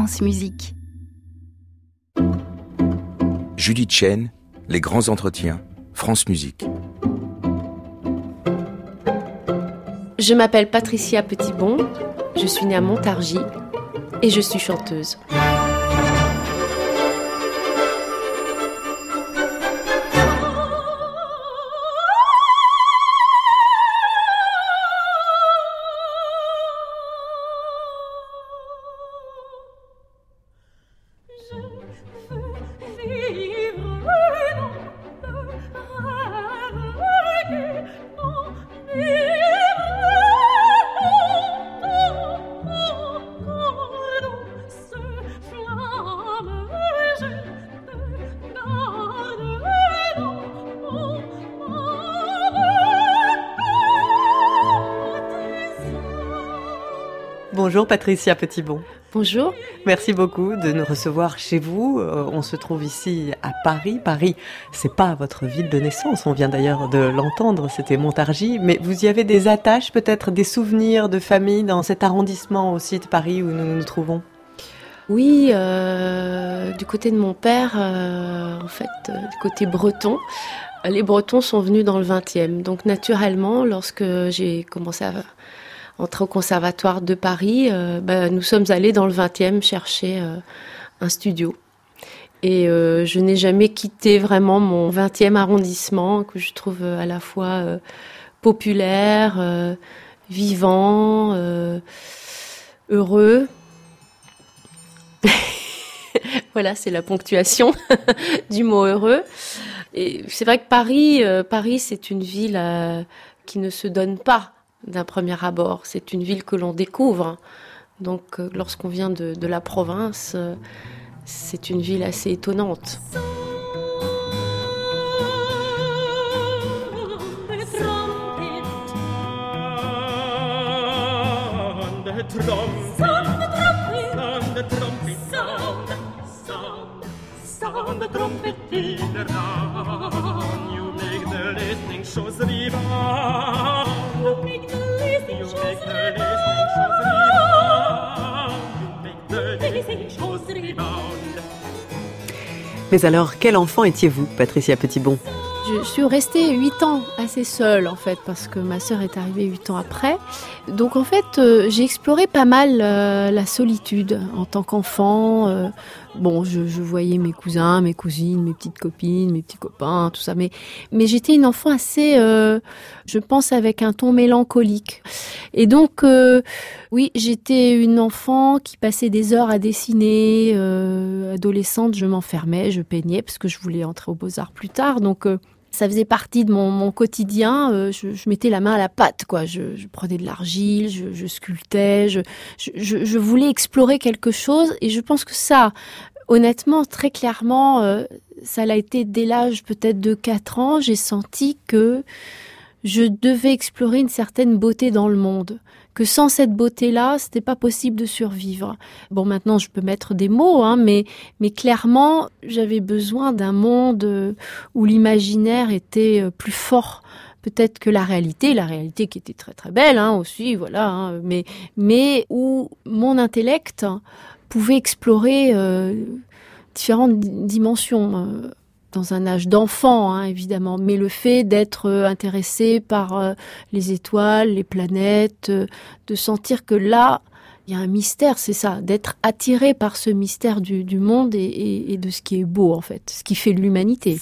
France Musique. Judith Chen, Les Grands Entretiens, France Musique. Je m'appelle Patricia Petitbon, je suis née à Montargis et je suis chanteuse. Bonjour Patricia Petitbon. Bonjour. Merci beaucoup de nous recevoir chez vous. On se trouve ici à Paris. Paris, c'est pas votre ville de naissance. On vient d'ailleurs de l'entendre, c'était Montargis. Mais vous y avez des attaches, peut-être des souvenirs de famille dans cet arrondissement aussi de Paris où nous nous trouvons? Oui, du côté de mon père, du côté breton. Les Bretons sont venus dans le 20e. Donc naturellement, lorsque j'ai commencé à entrer au conservatoire de Paris, nous sommes allés dans le 20e chercher un studio. Et je n'ai jamais quitté vraiment mon 20e arrondissement, que je trouve à la fois populaire, vivant, heureux. Voilà, c'est la ponctuation du mot heureux. Et c'est vrai que Paris, c'est une ville qui ne se donne pas d'un premier abord. C'est une ville que l'on découvre. Donc, lorsqu'on vient de la province, c'est une ville assez étonnante. Mais alors, quel enfant étiez-vous, Patricia Petitbon? Je suis restée 8 ans assez seule, en fait, parce que ma sœur est arrivée 8 ans après. Donc, en fait, j'ai exploré pas mal la solitude en tant qu'enfant. Je voyais mes cousins, mes cousines, mes petites copines, mes petits copains, tout ça. Mais j'étais une enfant assez, je pense, avec un ton mélancolique. Et donc, oui, j'étais une enfant qui passait des heures à dessiner. Adolescente, je m'enfermais, je peignais, parce que je voulais entrer aux Beaux-Arts plus tard. Donc, ça faisait partie de mon quotidien. Je mettais la main à la pâte, quoi. Je prenais de l'argile, je sculptais, je voulais explorer quelque chose. Et je pense que ça, honnêtement, très clairement, ça l'a été dès l'âge peut-être de 4 ans. J'ai senti que je devais explorer une certaine beauté dans le monde. Que sans cette beauté-là, c'était pas possible de survivre. Bon, maintenant, je peux mettre des mots, mais clairement, j'avais besoin d'un monde où l'imaginaire était plus fort, peut-être que la réalité qui était très très belle, aussi, voilà, mais où mon intellect pouvait explorer différentes dimensions. Dans un âge d'enfant, évidemment, mais le fait d'être intéressé par les étoiles, les planètes, de sentir que là, il y a un mystère, c'est ça, d'être attiré par ce mystère du monde et de ce qui est beau, en fait, ce qui fait l'humanité.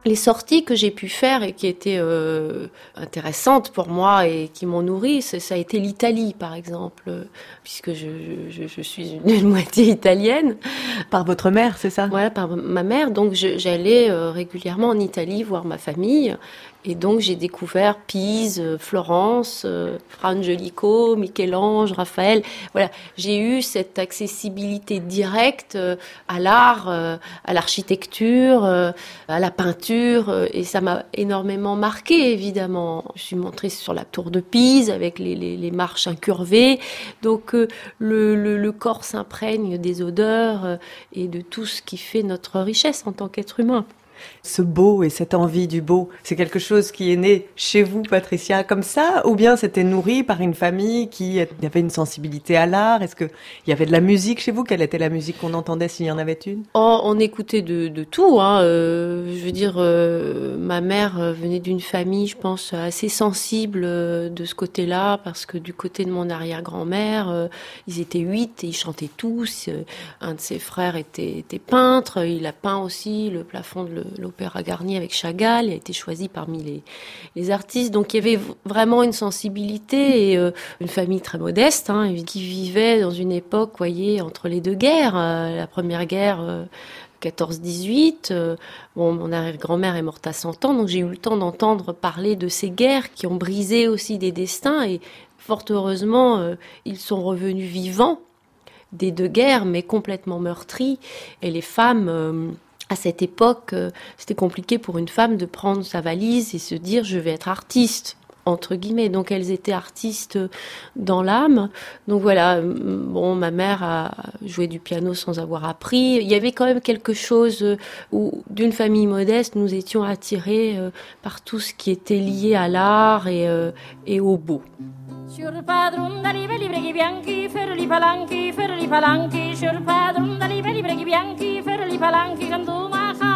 Les sorties que j'ai pu faire et qui étaient intéressantes pour moi et qui m'ont nourrie, ça a été l'Italie, par exemple, puisque je suis une moitié italienne. Par votre mère, c'est ça ? Voilà, par ma mère. Donc j'allais régulièrement en Italie voir ma famille. Et donc j'ai découvert Pise, Florence, Fra Angelico, Michel-Ange, Raphaël. Voilà, j'ai eu cette accessibilité directe à l'art, à l'architecture, à la peinture, et ça m'a énormément marqué, évidemment. Je suis montée sur la tour de Pise avec les marches incurvées. Donc le corps s'imprègne des odeurs et de tout ce qui fait notre richesse en tant qu'être humain. Ce beau et cette envie du beau, c'est quelque chose qui est né chez vous, Patricia, comme ça, ou bien c'était nourri par une famille qui avait une sensibilité à l'art? Est-ce qu'il y avait de la musique chez vous? Quelle était la musique qu'on entendait s'il y en avait une? Oh, on écoutait de tout, hein. Je veux dire, ma mère venait d'une famille, je pense, assez sensible de ce côté-là, parce que du côté de mon arrière-grand-mère, ils étaient 8 et ils chantaient tous. Un de ses frères était peintre, il a peint aussi le plafond de l'Opéra Garnier avec Chagall, il a été choisi parmi les artistes. Donc il y avait vraiment une sensibilité et une famille très modeste, hein, qui vivait dans une époque, voyez, entre les deux guerres. La première guerre 14-18, mon arrière-grand-mère est morte à 100 ans, donc j'ai eu le temps d'entendre parler de ces guerres qui ont brisé aussi des destins et fort heureusement, ils sont revenus vivants des deux guerres, mais complètement meurtris. Et les femmes... à cette époque, c'était compliqué pour une femme de prendre sa valise et se dire « je vais être artiste ». Entre guillemets, donc elles étaient artistes dans l'âme. Donc voilà, bon, ma mère a joué du piano sans avoir appris. Il y avait quand même quelque chose où, d'une famille modeste, nous étions attirés par tout ce qui était lié à l'art et au beau. Sur padron da livelli breghi bianchi, ferli palanchi, sur padron da livelli breghi bianchi, ferli palanchi, candomaka.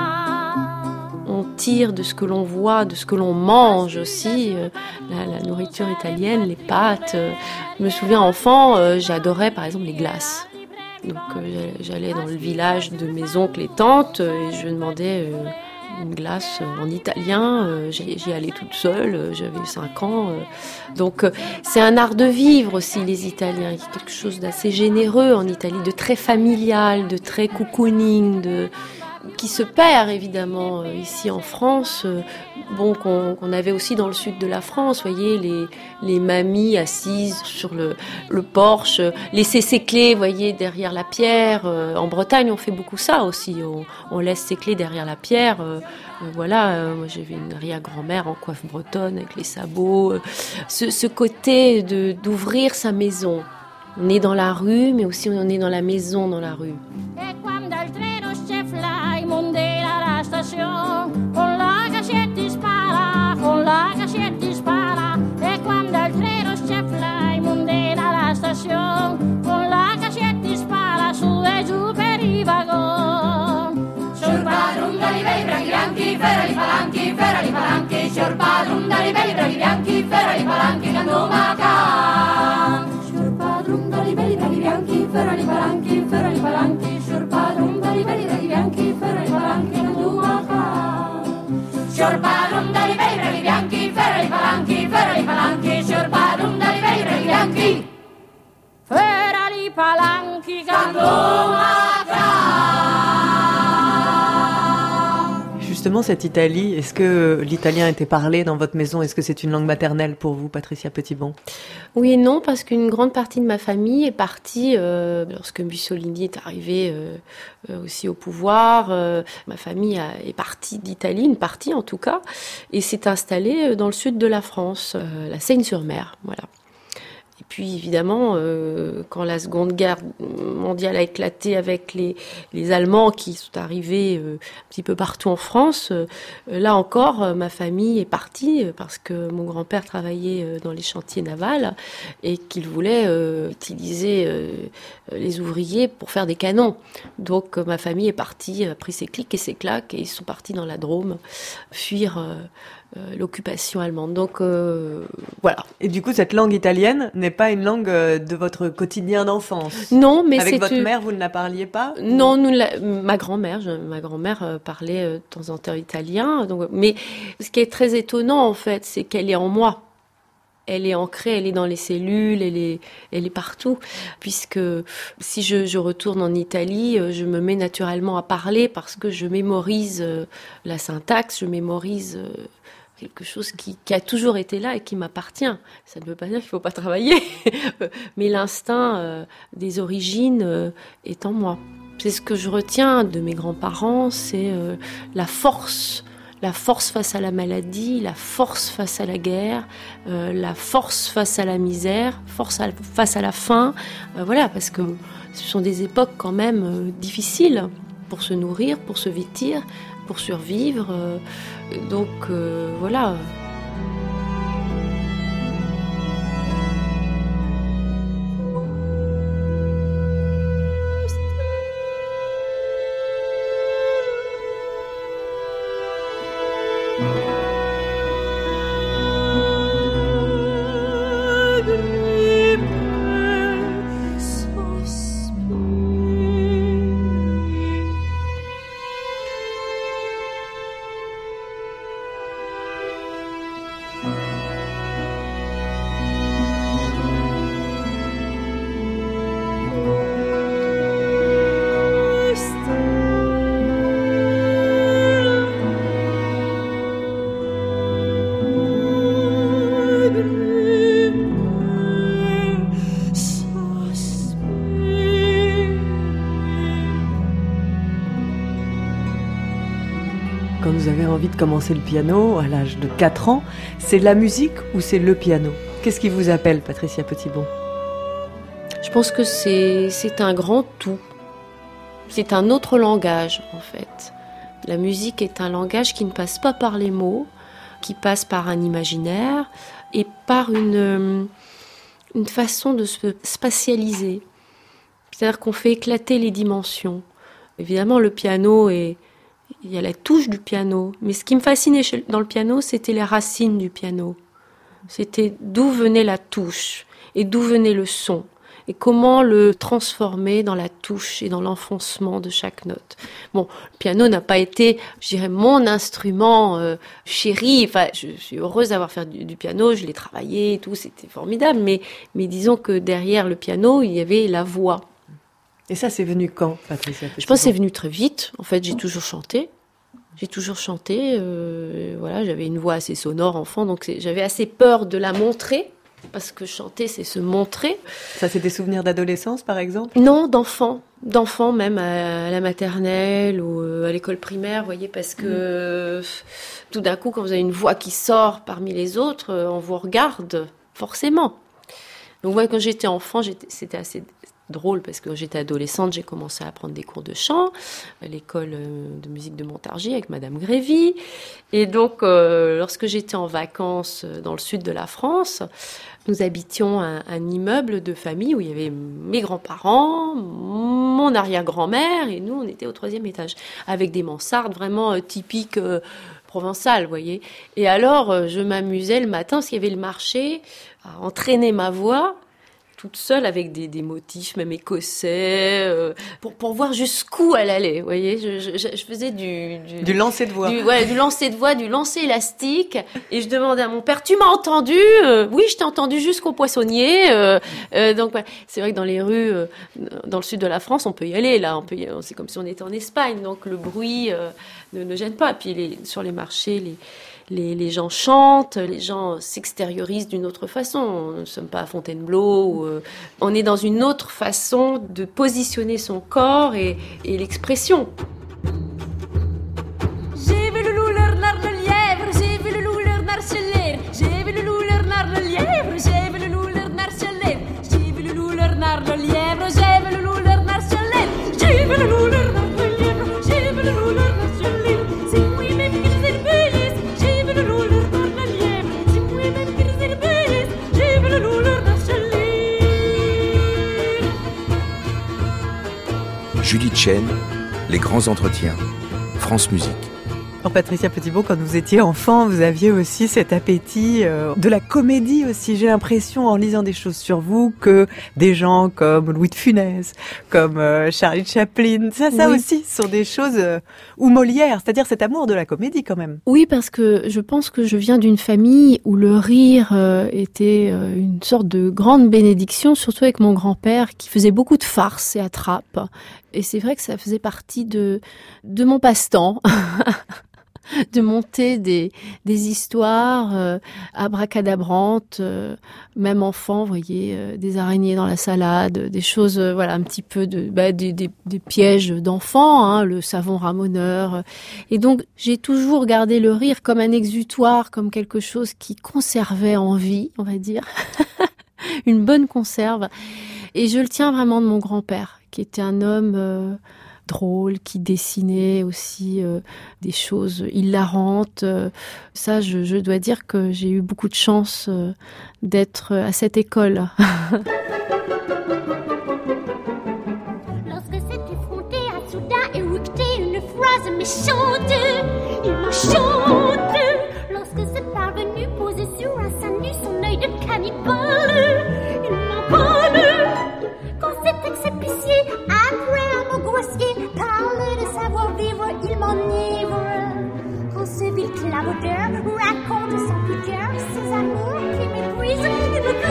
On tire de ce que l'on voit, de ce que l'on mange aussi, la nourriture italienne, les pâtes. Je me souviens, enfant, j'adorais par exemple les glaces. Donc j'allais dans le village de mes oncles et tantes et je demandais une glace en italien. J'y allais toute seule, j'avais 5 ans. Donc c'est un art de vivre aussi, les Italiens. Il y a quelque chose d'assez généreux en Italie, de très familial, de très cocooning, qui se perd évidemment ici en France, qu'on avait aussi dans le sud de la France, voyez, les mamies assises sur le porche, laisser ses clés, voyez, derrière la pierre. En Bretagne, on fait beaucoup ça aussi, on laisse ses clés derrière la pierre. Voilà, moi j'avais une arrière-grand-mère en coiffe bretonne avec les sabots. Ce côté d'ouvrir sa maison. On est dans la rue, mais aussi on est dans la maison, dans la rue. Con la cacetta spara, e quando il treno sciafla i mondi dalla stazione, con la cacetta spara su e giù per i vagon. Sul padron dai bei braghi bianchi, ferali palanchi, sul padron dai bei braghi bianchi, ferali palanchi, candomaka. Sul padron dai bei braghi bianchi, ferali palanchi, sul padron dai bei braghi bianchi, ferali palanchi, candomaka. Sur padron dai bei braghi bianchi, ferali palanchi, sur padron dai bei braghi bianchi, ferali palanchi, candomaka. Justement, cette Italie, est-ce que l'italien était parlé dans votre maison? Est-ce que c'est une langue maternelle pour vous, Patricia Petitbon? Oui et non, parce qu'une grande partie de ma famille est partie lorsque Mussolini est arrivé aussi au pouvoir. Ma famille est partie d'Italie, une partie en tout cas, et s'est installée dans le sud de la France, la Seine-sur-Mer, voilà. Et puis évidemment, quand la Seconde Guerre mondiale a éclaté avec les Allemands qui sont arrivés un petit peu partout en France, là encore, ma famille est partie parce que mon grand-père travaillait dans les chantiers navals et qu'il voulait utiliser les ouvriers pour faire des canons. Donc ma famille est partie, a pris ses clics et ses claques et ils sont partis dans la Drôme, fuir l'occupation allemande. Donc voilà. Et du coup, cette langue italienne n'est pas une langue de votre quotidien d'enfance? Non, mais avec votre mère, vous ne la parliez pas? Non, ma grand-mère parlait de temps en temps italien. Donc, mais ce qui est très étonnant en fait, c'est qu'elle est en moi. Elle est ancrée, elle est dans les cellules, elle est partout. Puisque si je retourne en Italie, je me mets naturellement à parler parce que je mémorise la syntaxe, je mémorise quelque chose qui a toujours été là et qui m'appartient. Ça ne veut pas dire qu'il ne faut pas travailler, mais l'instinct des origines est en moi. C'est ce que je retiens de mes grands-parents, c'est la force face à la maladie, la force face à la guerre, la force face à la misère, face à la faim. Voilà, parce que ce sont des époques quand même difficiles pour se nourrir, pour se vêtir, pour survivre. Donc voilà. Quand vous avez envie de commencer le piano à l'âge de 4 ans, c'est la musique ou c'est le piano? Qu'est-ce qui vous appelle, Patricia Petitbon? Je pense que c'est un grand tout. C'est un autre langage, en fait. La musique est un langage qui ne passe pas par les mots, qui passe par un imaginaire et par une façon de se spatialiser. C'est-à-dire qu'on fait éclater les dimensions. Évidemment, le piano il y a la touche du piano. Mais ce qui me fascinait dans le piano, c'était les racines du piano. C'était d'où venait la touche et d'où venait le son. Et comment le transformer dans la touche et dans l'enfoncement de chaque note. Bon, le piano n'a pas été, je dirais, mon instrument chéri. Enfin, je suis heureuse d'avoir fait du piano, je l'ai travaillé et tout, c'était formidable. Mais disons que derrière le piano, il y avait la voix. Et ça, c'est venu quand, Patricia Petitbon? Je pense que c'est venu très vite. En fait, j'ai toujours chanté. Voilà, j'avais une voix assez sonore enfant, donc j'avais assez peur de la montrer. Parce que chanter, c'est se montrer. Ça, c'est des souvenirs d'adolescence, par exemple? Non, d'enfant même à la maternelle ou à l'école primaire, vous voyez, parce que tout d'un coup, quand vous avez une voix qui sort parmi les autres, on vous regarde, forcément. Donc, moi, quand j'étais enfant, c'était assez drôle parce que quand j'étais adolescente, j'ai commencé à prendre des cours de chant à l'école de musique de Montargis avec Madame Grévy. Et donc, lorsque j'étais en vacances dans le sud de la France, nous habitions un immeuble de famille où il y avait mes grands-parents, mon arrière-grand-mère et nous, on était au 3e étage avec des mansardes vraiment typiques provençales, vous voyez. Et alors, je m'amusais le matin parce qu'il y avait le marché à entraîner ma voix toute seule avec des motifs même écossais pour voir jusqu'où elle allait, vous voyez. Je faisais du lancer de voix, du lancer élastique, et je demandais à mon père: tu m'as entendu? Oui, je t'ai entendu jusqu'au poissonnier. Donc ouais, c'est vrai que dans les rues dans le sud de la France, on peut y aller là, c'est comme si on était en Espagne, donc le bruit ne gêne pas. Puis sur les marchés, les gens chantent, les gens s'extériorisent d'une autre façon. On ne sommes pas à Fontainebleau. On est dans une autre façon de positionner son corps et l'expression. J'ai vu le loup, le renard, le lièvre. J'ai vu le loup, le renard se lève. J'ai vu le loup, le renard, le lièvre. J'ai vu le loup, le renard se lève. J'ai vu le loup, le renard, le lièvre. J'ai vu le loup, le renard se lève. J'ai vu le loup, le renard, le lièvre. J'ai vu le loup, le renard se lève. C'est moi-même qui les éblouisse. J'ai vu le loup, le renard, le lièvre. C'est moi-même qui les éblouisse. J'ai vu le loup, le renard se lève. Julie Chen, Les Grands Entretiens, France Musique. Alors Patricia Petitbon, quand vous étiez enfant, vous aviez aussi cet appétit de la comédie aussi. J'ai l'impression, en lisant des choses sur vous, que des gens comme Louis de Funès, comme Charlie Chaplin, ça oui. Aussi sont des choses, ou Molière, c'est-à-dire cet amour de la comédie quand même. Oui, parce que je pense que je viens d'une famille où le rire était une sorte de grande bénédiction, surtout avec mon grand-père qui faisait beaucoup de farces et attrapes. Et c'est vrai que ça faisait partie de mon passe-temps. De monter des histoires abracadabrantes, même enfant, vous voyez, des araignées dans la salade, des choses, voilà, un petit peu des pièges d'enfants, hein, le savon ramoneur. Et donc, j'ai toujours gardé le rire comme un exutoire, comme quelque chose qui conservait en vie, on va dire, une bonne conserve. Et je le tiens vraiment de mon grand-père, qui était un homme drôle, qui dessinait aussi des choses hilarantes. Ça, je dois dire que j'ai eu beaucoup de chance d'être à cette école. Lorsque s'est effronté à soudain éructé une phrase méchante, il m'enchante. Lorsque s'est parvenu poser sur un sein nu son œil de cannibale, il m'envole. Quand c'est exépicié, après un mot grossier, parle de savoir-vivre, il m'enivre. Quand ce vil clavaudeur raconte sans pudeur ses amours qui m'épuisent, il me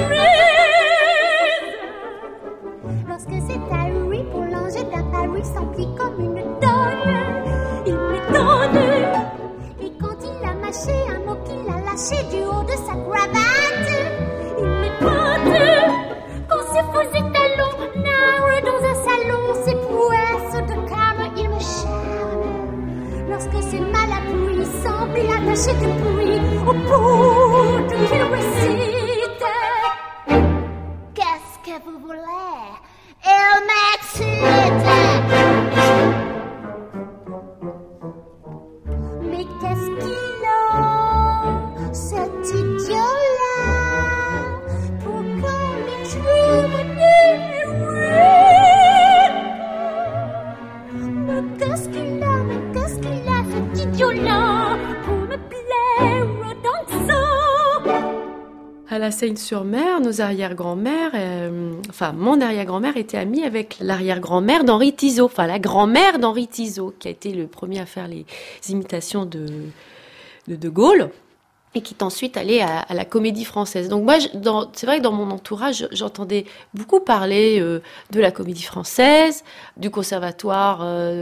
grise. Lorsque c'est ahuri pour langer d'un Paris s'emplit comme une donne, il m'étonne. Et quand il a mâché un mot qu'il a lâché du haut de sa cravate, il m'épote. Quand ses faux étalons narrent dans un salon ses prouesses de calme, il me charme. Lorsque ses mal appuyés semblent attachés depuis au bout qu'il récite. Qu'est-ce que vous voulez? Il m'excite. Mais qu'est-ce qu'il a, cet idiot-là? Pourquoi m'écrire mais qu'est-ce qu'il a, cet idiot-là, pour me plaire tant que ça? À la Seine-sur-Mer, nos arrière-grand-mères, mon arrière-grand-mère était amie avec l'arrière-grand-mère d'Henri Tizot, enfin la grand-mère d'Henri Tizot, qui a été le premier à faire les imitations de Gaulle. Et qui est ensuite allé à la Comédie Française. Donc moi, c'est vrai que dans mon entourage, j'entendais beaucoup parler de la Comédie Française, du Conservatoire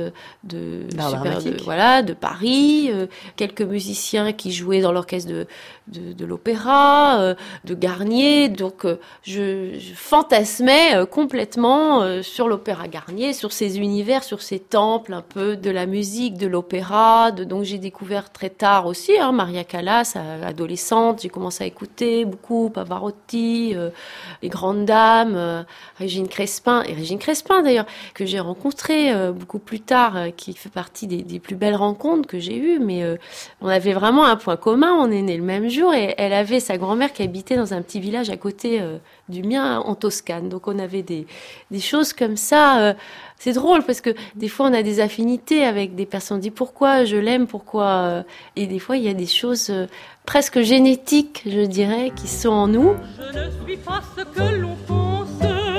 de Paris, quelques musiciens qui jouaient dans l'orchestre de l'opéra, de Garnier. Donc je fantasmais complètement sur l'opéra Garnier, sur ces univers, sur ces temples un peu de la musique, de l'opéra. Donc j'ai découvert très tard aussi Maria Callas, adolescente, j'ai commencé à écouter beaucoup Pavarotti, les grandes dames, Régine Crespin d'ailleurs, que j'ai rencontré beaucoup plus tard, qui fait partie des plus belles rencontres que j'ai eues, mais on avait vraiment un point commun, on est nés le même jour, et elle avait sa grand-mère qui habitait dans un petit village à côté du mien, en Toscane, donc on avait des choses comme ça. C'est drôle parce que des fois on a des affinités avec des personnes, on dit pourquoi je l'aime, pourquoi, et des fois il y a des choses presque génétiques, je dirais, qui sont en nous. Je ne suis pas ce que l'on pense,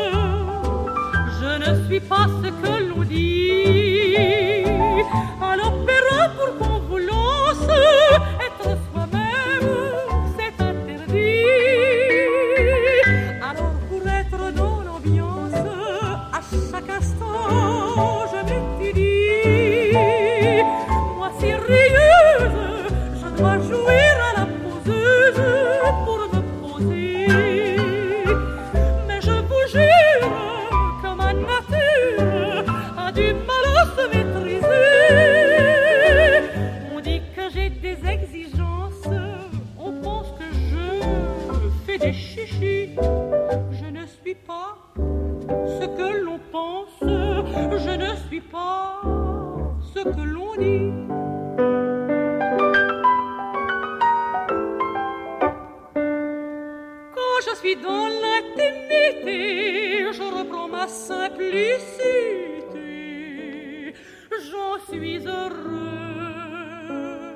je ne suis pas ce que l'on dit. À l'opéra, pour qu'on vous lance, être soi-même, c'est interdit. Alors pour être dans l'ambiance, à chaque instant, je m'étudie. Moi sérieuse, je dois jouer à la poseuse pour me poser. Mais je vous jure que ma nature a du mal à se maîtriser. On dit que j'ai des exigences, on pense que je fais des chichis. Je ne suis pas ce que l'on pense, je ne suis pas ce que l'on dit. Quand je suis dans l'intimité, je reprends ma simplicité, j'en suis heureux.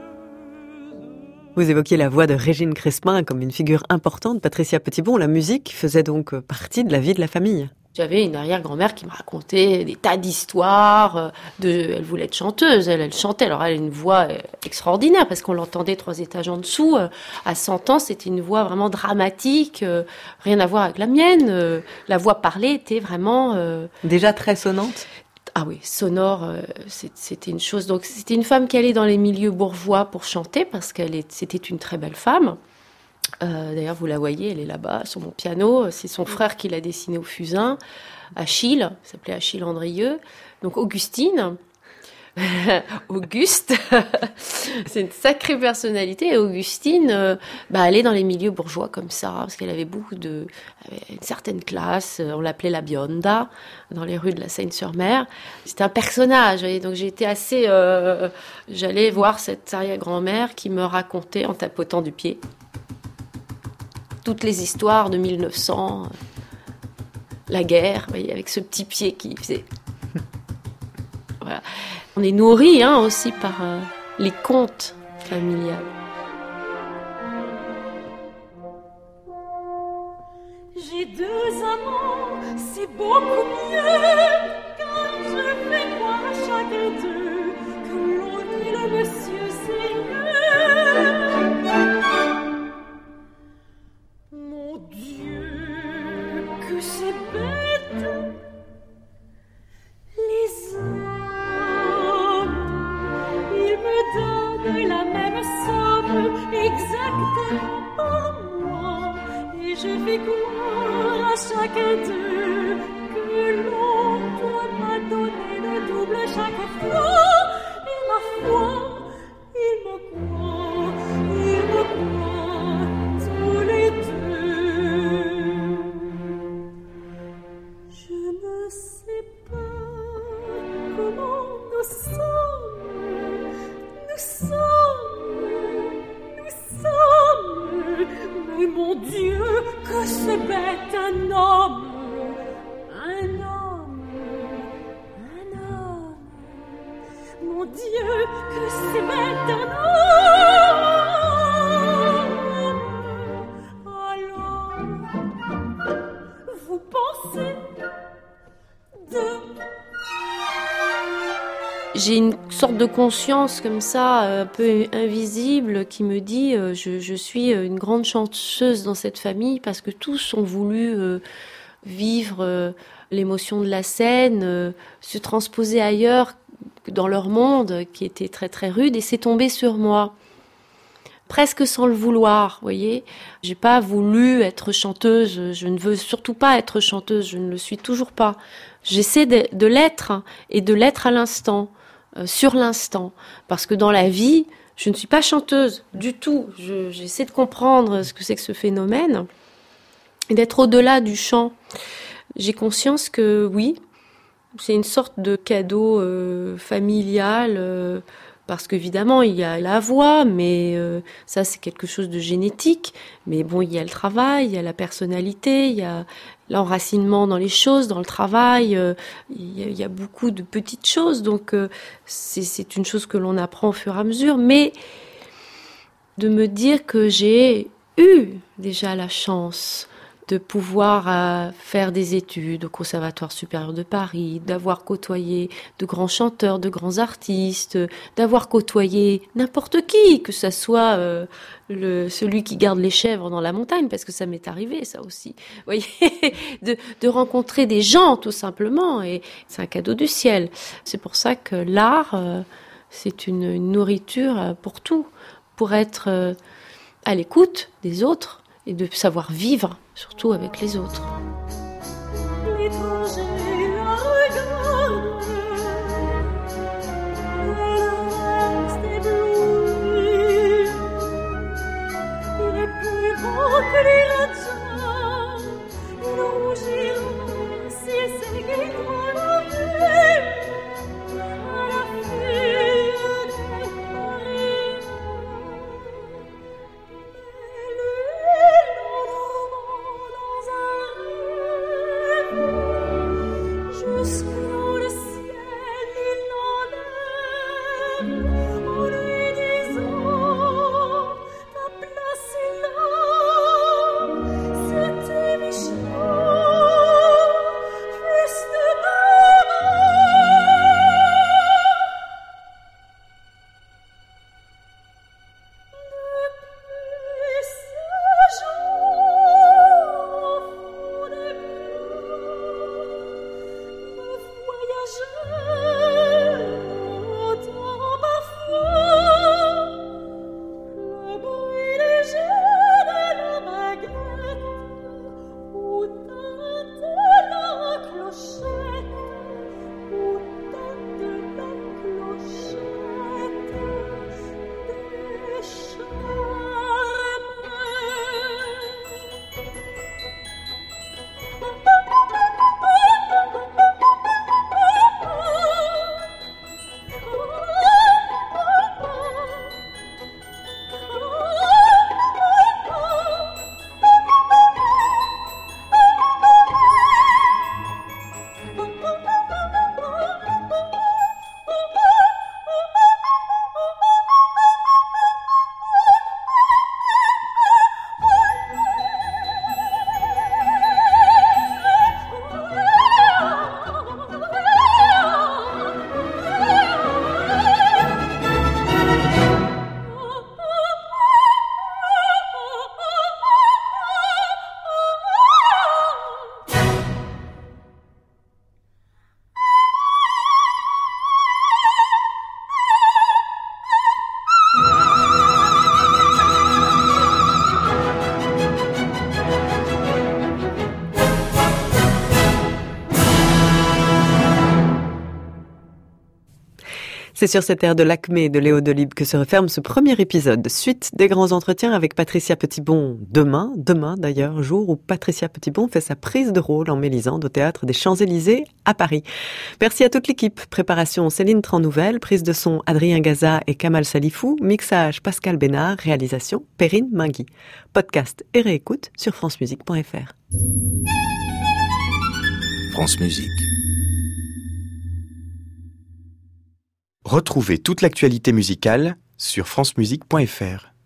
Vous évoquiez la voix de Régine Crespin comme une figure importante. Patricia Petitbon, la musique faisait donc partie de la vie de la famille. J'avais une arrière-grand-mère qui me racontait des tas d'histoires. Elle voulait être chanteuse, elle chantait. Alors elle a une voix extraordinaire parce qu'on l'entendait 3 étages en dessous. À 100 ans, c'était une voix vraiment dramatique, rien à voir avec la mienne. La voix parlée était vraiment... Déjà très sonnante ? Ah oui, sonore, c'était une chose. Donc c'était une femme qui allait dans les milieux bourgeois pour chanter parce c'était une très belle femme. D'ailleurs, vous la voyez, elle est là-bas sur mon piano. C'est son frère qui l'a dessinée au fusain. Achille, il s'appelait Achille Andrieux. Donc Augustine, Auguste, c'est une sacrée personnalité. Et Augustine, elle est dans les milieux bourgeois comme ça, parce qu'elle avait une certaine classe. On l'appelait la Bionda, dans les rues de la Seine-sur-Mer. C'était un personnage, vous voyez, donc j'ai été assez... j'allais voir cette arrière-grand-mère qui me racontait en tapotant du pied toutes les histoires de 1900, la guerre, vous voyez, avec ce petit pied qui faisait... Voilà. On est nourri aussi par les contes familiales. J'ai 2 amants, c'est beaucoup mieux, car je fais croire à chacun d'eux que l'autre est le monsieur sérieux. Mon Dieu, que c'est bête, les hommes, ils me donnent la même somme exactement par mois, et je fais croire à chacun d'eux que l'autre m'a donné le double chaque fois, et ma foi, ils me croient tous les deux. Je ne sais pas comment nous sommes, mais mon Dieu, que c'est bête un homme, mon Dieu, que c'est bête un homme. Alors, vous pensez J'ai une sorte de conscience comme ça, un peu invisible, qui me dit je suis une grande chanteuse dans cette famille parce que tous ont voulu vivre l'émotion de la scène, se transposer ailleurs dans leur monde qui était très très rude, et c'est tombé sur moi. Presque sans le vouloir, vous voyez. J'ai pas voulu être chanteuse, je ne veux surtout pas être chanteuse, je ne le suis toujours pas. J'essaie de l'être, et de l'être à l'instant, sur l'instant. Parce que dans la vie, je ne suis pas chanteuse du tout. J'essaie de comprendre ce que c'est que ce phénomène, et d'être au-delà du chant. J'ai conscience que oui, c'est une sorte de cadeau familial, parce qu'évidemment, il y a la voix, mais ça, c'est quelque chose de génétique. Mais bon, il y a le travail, il y a la personnalité, il y a l'enracinement dans les choses, dans le travail. Il y a beaucoup de petites choses. Donc, c'est une chose que l'on apprend au fur et à mesure. Mais de me dire que j'ai eu déjà la chance de pouvoir faire des études au Conservatoire supérieur de Paris, d'avoir côtoyé de grands chanteurs, de grands artistes, d'avoir côtoyé n'importe qui, que ça soit celui qui garde les chèvres dans la montagne, parce que ça m'est arrivé, ça aussi. Vous voyez, de rencontrer des gens, tout simplement, et c'est un cadeau du ciel. C'est pour ça que l'art, c'est une nourriture pour tout, pour être à l'écoute des autres, et de savoir vivre, surtout avec les autres. L'étranger la regarde, elle reste éblouie. Il est plus beau que les rajas, il rougira s'il s'aiguillera la vue à la fille de Paris. Elle est dans un C'est sur cette aire de l'Acmé de Léo Delibes que se referme ce premier épisode. Suite des grands entretiens avec Patricia Petitbon demain d'ailleurs, jour où Patricia Petitbon fait sa prise de rôle en Mélisande au Théâtre des Champs-Élysées à Paris. Merci à toute l'équipe. Préparation Céline Trannouvelle, prise de son Adrien Gaza et Kamal Salifou, mixage Pascal Bénard, réalisation Perrine Mingui. Podcast et réécoute sur francemusique.fr. France Musique. Retrouvez toute l'actualité musicale sur francemusique.fr.